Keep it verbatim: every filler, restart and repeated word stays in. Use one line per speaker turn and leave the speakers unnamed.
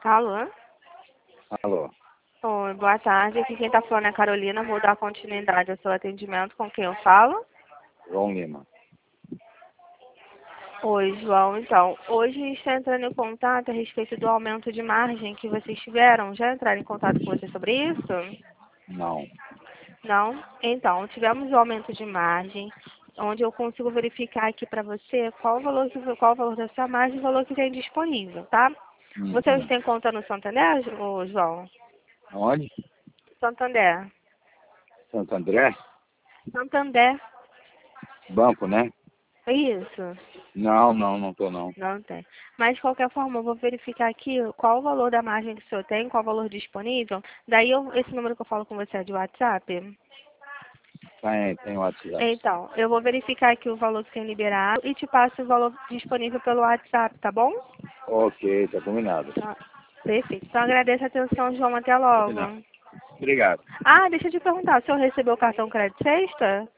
Alô?
Alô,
Oi, boa tarde. Aqui quem está falando é a Carolina. Vou dar continuidade ao seu atendimento. Com quem eu falo?
João Lima.
Oi, João. Então, hoje está entrando em contato a respeito do aumento de margem que vocês tiveram. Já entraram em contato com você sobre isso?
Não.
Não? Então, tivemos o aumento de margem, onde eu consigo verificar aqui para você qual o valor, que- qual o valor da sua margem e o valor que tem disponível, tá? Você hoje
Uhum.
tem conta no Santander, Jo- João?
Onde?
Santander.
Santo André?
Santander.
Banco, né?
Isso.
Não, não, não tô não.
Não tem. Mas, de qualquer forma, eu vou verificar aqui qual o valor da margem que o senhor tem, qual o valor disponível. Daí, eu, esse número que eu falo com você é de WhatsApp?
Tem, tem WhatsApp.
Então, eu vou verificar aqui o valor que tem liberado e te passo o valor disponível pelo WhatsApp, tá bom?
Ok, tá combinado.
Tá. Perfeito. Então, agradeço a atenção, João. Até
Combinado.
logo.
Obrigado.
Ah, deixa eu te perguntar, o senhor recebeu o cartão crédito sexta?